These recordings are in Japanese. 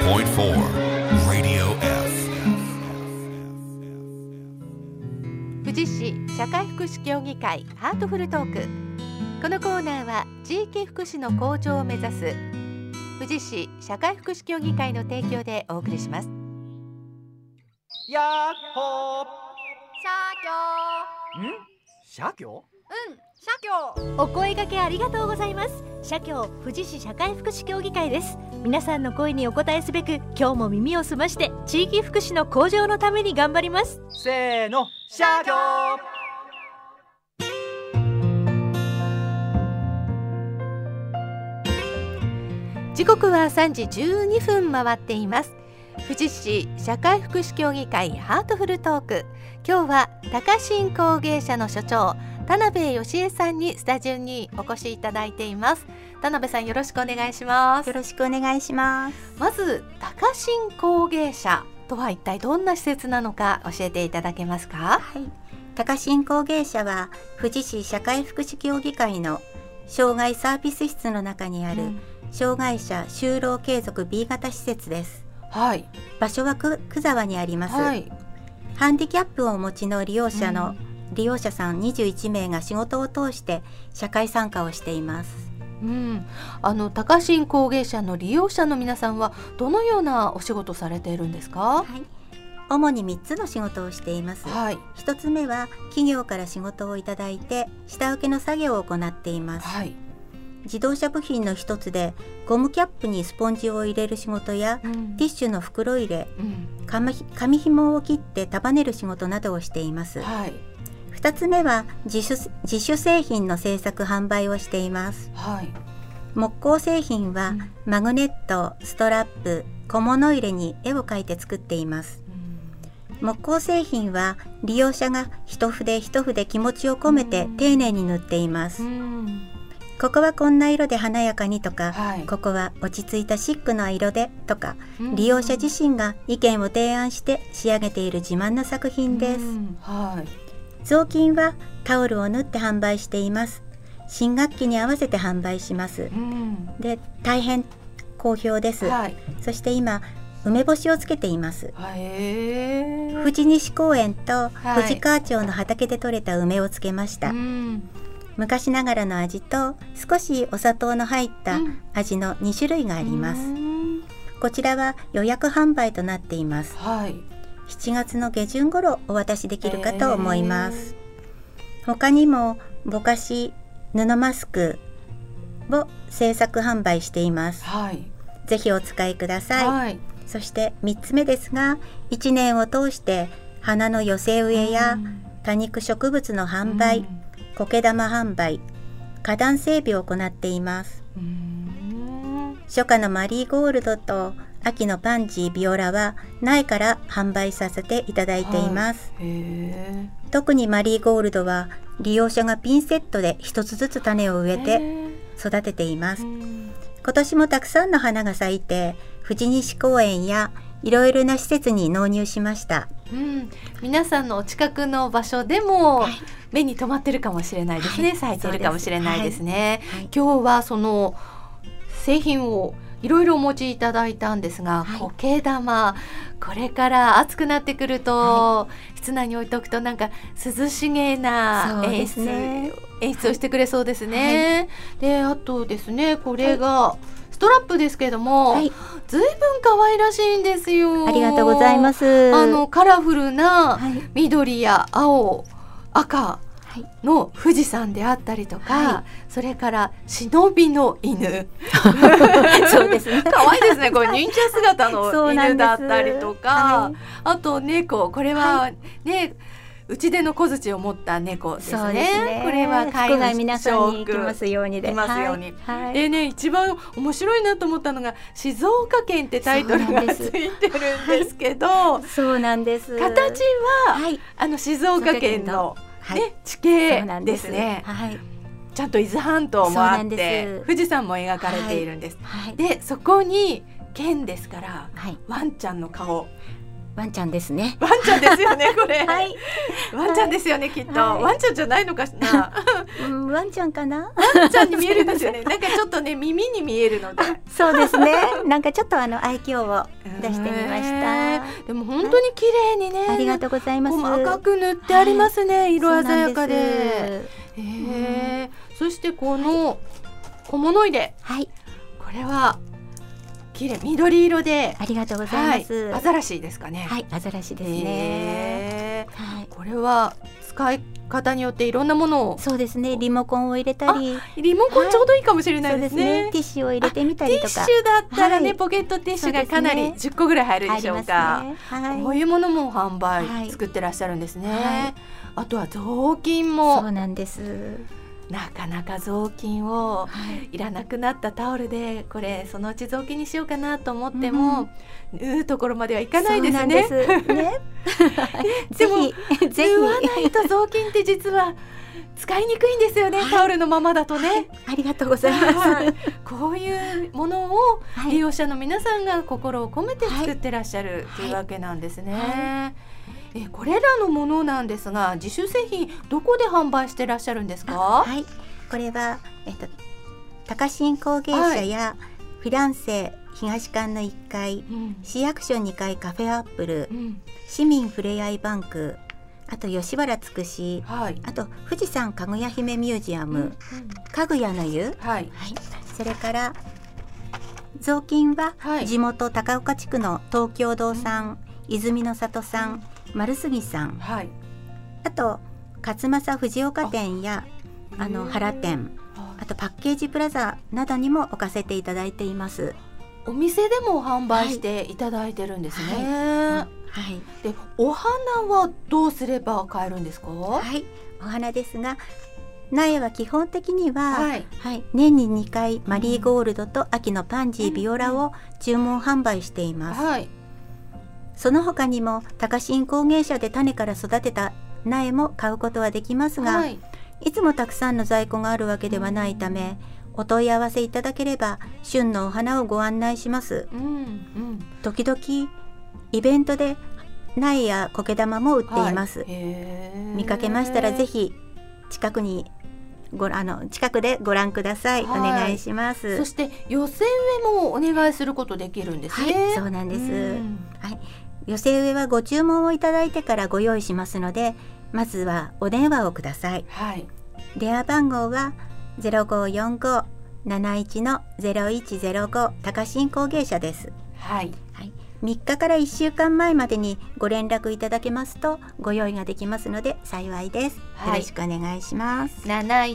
Radio F。 富士市社会福祉協議会ハートフルトーク。このコーナーは地域福祉の向上を目指す富士市社会福祉協議会の提供でお送りします。 やっほー。 社協？ 社協？ お声掛けありがとうございます。社協富士市社会福祉協議会です。皆さんの声にお応えすべく、今日も耳を澄まして地域福祉の向上のために頑張ります。 せーの、社協。 時刻は3時12分回っています。富士市社会福祉協議会ハートフルトーク。今日は高新工芸社の所長田辺義恵さんにスタジオにお越しいただいています。田辺さん、よろしくお願いします。 よろしくお願いします。 まず高新工芸社とは一体どんな施設なのか教えていただけますか？ はい、高新工芸社は富士市社会福祉協議会の障害サービス室の中にある、障害者就労継続 B 型施設です。 はい、 場所は久沢にあります。 はい、 ハンディキャップをお持ちの利用者さん21名が仕事を通して社会参加をしています。 高新工芸社の利用者の皆さんはどのようなお仕事されているんですか？ はい、主に3つの仕事をしています。 はい、 1つ目は企業から仕事をいただいて下請けの作業を行っています。 はい、 自動車部品の一つでゴムキャップにスポンジを入れる仕事や、ティッシュの袋入れ、紙紐を切って束ねる仕事などをしています。 はい、 2つ目は自主製品の製作販売をしています。 はい、 木工製品は、マグネット、ストラップ、小物入れに絵を描いて作っています。木工製品は利用者が一筆一筆気持ちを込めて丁寧に塗っています。ここはこんな色で華やかにとか、ここは落ち着いたシックな色でとか、利用者自身が意見を提案して仕上げている自慢の作品です。雑巾はタオルを縫って販売しています。新学期に合わせて販売します。で、大変好評です。そして今梅干しをつけています。富士西公園と富士川町の畑で採れた梅をつけました。昔ながらの味と少しお砂糖の入った味の2種類があります。こちらは予約販売となっています。7月の下旬頃お渡しできるかと思います。他にもぼかし布マスクを製作販売しています。ぜひお使いください。そして3つ目ですが、1年を通して花の寄せ植えや多肉植物の販売、苔玉販売、花壇整備を行っています。初夏のマリーゴールドと秋のパンジー、ビオラは苗から販売させていただいています。特にマリーゴールドは利用者がピンセットで一つずつ種を植えて育てています。今年もたくさんの花が咲いて、富士西公園やいろいろな施設に納入しました。 皆さんのお近くの場所でも目に留まってるかもしれないですね。咲いてるかもしれないですね。今日はその製品をいろいろお持ちいただいたんですが、苔玉、これから暑くなってくると、室内に置いておくとなんか涼しげな演出をしてくれそうですね。で、あとですね、これがストラップですけれども、ずいぶん可愛らしいんですよ。 ありがとうございます。 カラフルな緑や青、赤の富士山であったりとか、それから忍びの犬そうですね、 可愛いですね。これ忍者姿の犬だったりとか、あと猫、これはね、打ち出の小槌を持った猫ですね。これは飼い主皆さんに来ますようにで。 でね、一番面白いなと思ったのが静岡県ってタイトルがついてるんですけど、 そうなんです。 形は静岡県の地形ですね。ちゃんと伊豆半島もあって富士山も描かれているんです。で、そこに県ですから、ワンちゃんの顔ワンちゃんですね。 ワンちゃんですよねこれ、 はい、 ワンちゃんですよねきっと、 はい、 ワンちゃんじゃないのかなワンちゃんかな。 ワンちゃんに見えるんですよね。なんかちょっとね耳に見えるのでそうですね。なんかちょっと愛嬌を出してみました。 でも本当に綺麗にね、 ありがとうございます。 細かく塗ってありますね、はい、色鮮やかで。そしてこの小物入れ、はい、これは綺麗、緑色で、 ありがとうございます。 はい、アザラシですかね。 はい、アザラシですね。 はい、これは使い方によっていろんなものを、 そうですね、リモコンを入れたり、 リモコンちょうどいいかもしれないですね。 そうですね、ティッシュを入れてみたりとか、 ティッシュだったらね、ポケットティッシュがかなり10個ぐらい入るでしょうか。こういうものも販売、作ってらっしゃるんですね。あとは雑巾も。そうなんです。なかなか雑巾をいらなくなったタオルで、これそのうち雑巾にしようかなと思っても、縫うところまではいかないですね。でも縫わないと雑巾って実は使いにくいんですよね、タオルのままだとね。ありがとうございます。こういうものを利用者の皆さんが心を込めて作ってらっしゃるというわけなんですね。これらのものなんですが、自主製品どこで販売してらっしゃるんですか？はい、 これは、高新工芸社やフィランセ東館の1階、市役所2階カフェアップル、市民ふれあいバンク、あと吉原つくし、あと富士山かぐや姫ミュージアム、かぐやの湯、それから雑巾は地元高岡地区の東京堂さん、泉の里さん、丸杉さん、あと勝正藤岡店や原店、あとパッケージプラザなどにも置かせていただいています。 お店でも販売していただいてるんですね。で、お花はどうすれば買えるんですか？ お花ですが、苗は基本的には、年に2回マリーゴールドと秋のパンジー、ビオラを注文販売しています。その他にも高新工芸社で種から育てた苗も買うことはできますが、いつもたくさんの在庫があるわけではないため、お問い合わせいただければ旬のお花をご案内します。時々イベントで苗や苔玉も売っています。見かけましたらぜひ近くでご覧ください。お願いします。 そして寄せ植えもお願いすることできるんですね。 そうなんです。寄せ植えはご注文をいただいてからご用意しますので、まずはお電話をください。電話番号は 0545-71-0105 高新工芸社です。3日から1週間前までにご連絡いただけますとご用意ができますので幸いです。よろしくお願いします。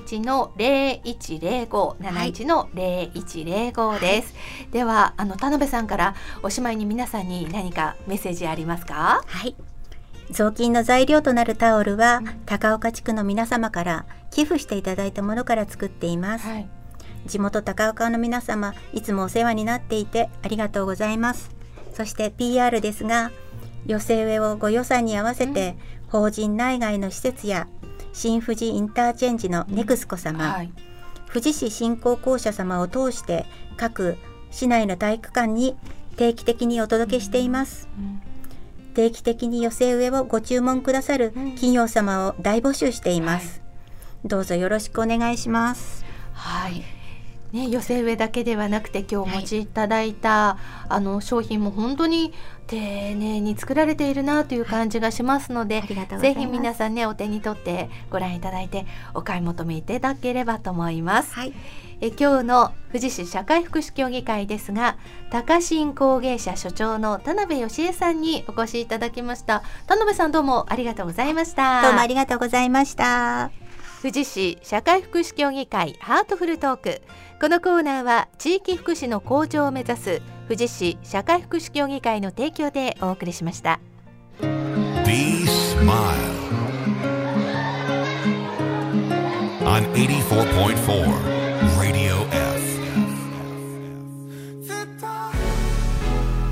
71-0105 71-0105 です。では田辺さんからおしまいに皆さんに何かメッセージありますか？ 雑巾の材料となるタオルは、高岡地区の皆様から寄付していただいたものから作っています。地元高岡の皆様、いつもお世話になっていてありがとうございます。そして PR ですが、寄せ植えをご予算に合わせて、法人内外の施設や新富士インターチェンジのネクスコ様、富士市振興公社様を通して各市内の体育館に定期的にお届けしています。定期的に寄せ植えをご注文くださる企業様を大募集しています。どうぞよろしくお願いします。 寄せ植えだけではなくて、今日お持ちいただいた、商品も本当に丁寧に作られているなという感じがしますので、ぜひ皆さんね、お手に取ってご覧いただいてお買い求めいただければと思います。今日の富士市社会福祉協議会ですが、高新工芸社所長の田辺義恵さんにお越しいただきました。田辺さん、どうもありがとうございました。 どうもありがとうございました。 富士市社会福祉協議会ハートフルトーク。このコーナーは地域福祉の向上を目指す富士市社会福祉協議会の提供でお送りしました。 Be Smile on 84.4